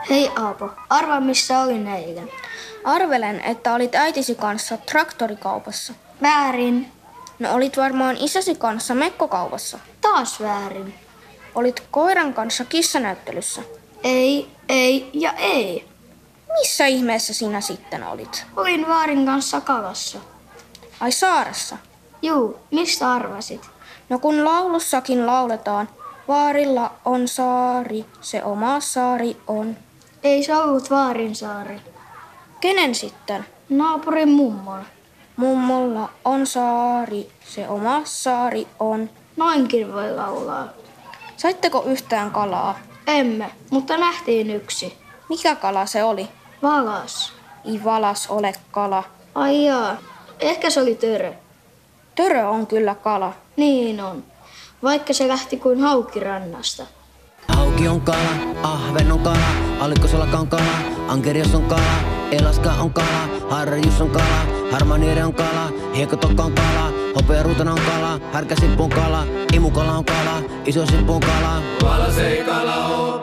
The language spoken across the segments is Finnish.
Hei Aapo, arvaa missä olin eilen. Arvelen, että olit äitisi kanssa traktorikaupassa. Väärin. No olit varmaan isäsi kanssa mekkokaupassa. Taas väärin. Olit koiran kanssa kissanäyttelyssä. Ei ja ei. Missä ihmeessä sinä sitten olit? Olin Vaarin kanssa kalassa. Ai saaressa? Juu, mistä arvasit? No kun laulussakin lauletaan, Vaarilla on saari, se oma saari on. Ei se ollut Vaarin saari. Kenen sitten? Naapurin mummon. Mummolla on saari, se oma saari on. Noinkin voi laulaa. Saitteko yhtään kalaa? Emme, mutta nähtiin yksi. Mikä kala se oli? Valas. Ei valas ole kala. Ai jaa, ehkä se oli törö. Törö on kyllä kala. Niin on, vaikka se lähti kuin hauki rannasta. Hauki on kala, ahven on kala, alikkosalaka on kala, ankerias on kala, elaska on kala, harjus on kala, harmaniere on kala, hiekkotokka on kala, hopearuutana on kala, härkäsippu on kala, imukala on kala, isosippu on kala. Valasei kala on,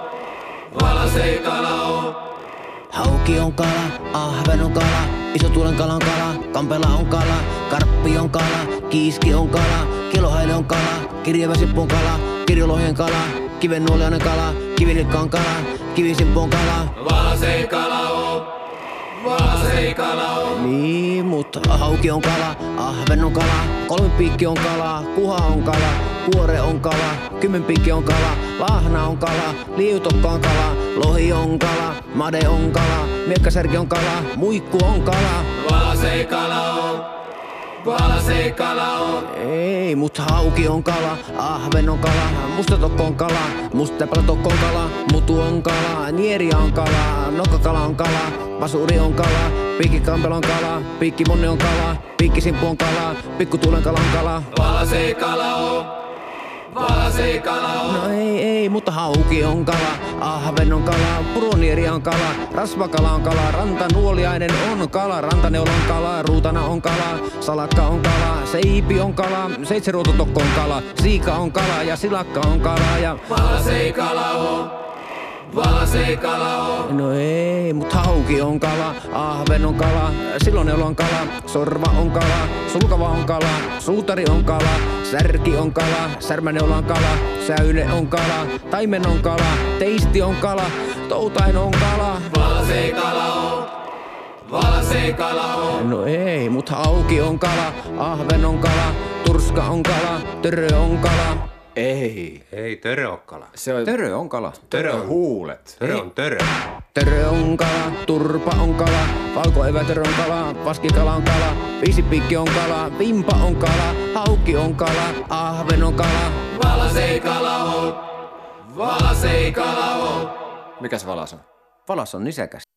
valasei kala on. Hauki on kala, ahven on kala, isotuulen kala on kala, kampela on kala, karppi on kala, kiiski on kala, kilohaile on kala, kirjeväsippu on kala, kirjolohjen kala, kivennuoliainen kala, kivilikka on kala, kivisippu on kala. Valasei kala on, valasei kala on. Niin, mutta hauki on kala, ahven on kala, kolmipiikki on kala, kuha on kala, kuore on kala, kymmenpiikki on kala, lahna on kala, liutokka on kala, lohi on kala, made on kala, miekkasärki on kala, muikku on kala. Valasei kala on, valasei kala on. Ei, mut hauki on kala, ahven on kala, mustatokko on kala, mustapelatokko on kala, mutu on kala, nieria on kala, nokkakala on kala, pasuri on kala, piikkikampelo on kala, piikkimonni on kala, piikkisimppu on kala, pikkutuulen kala on kala. Valasei kala on, valasei kala on. No ei, mutta hauki on kala, ahven on kala, puronieri on kala, rasvakala on kala, rantanuoliainen on kala, rantaneula on kala, ruutana on kala, salakka on kala, seipi on kala, seitseruototokko on kala, siika on kala ja silakka on kala ja... Valasei kala on, valasei kala on. No ei, mut hauki on kala, ahven on kala, siloneula on kala, sorva on kala, sulkava on kala, suutari on kala, särki on kala, särmäneula on kala, säyle on kala, taimen on kala, teisti on kala, toutain on kala. Valasei kala on, valasei kala on. No ei, mut hauki on kala, ahven on kala, turska on kala, törö on kala. Ei törö on kala. Törö on kala. Törö on huulet. Törö on törö. Törö on kala, turpa on kala, valkoevätörö on kala, vaskikala on kala, viisipiikki on kala, vimpa on kala, hauki on kala, ahven on kala. Valasei kala on, valasei kala on. Mikä se valas on? Valas on nisäkäs.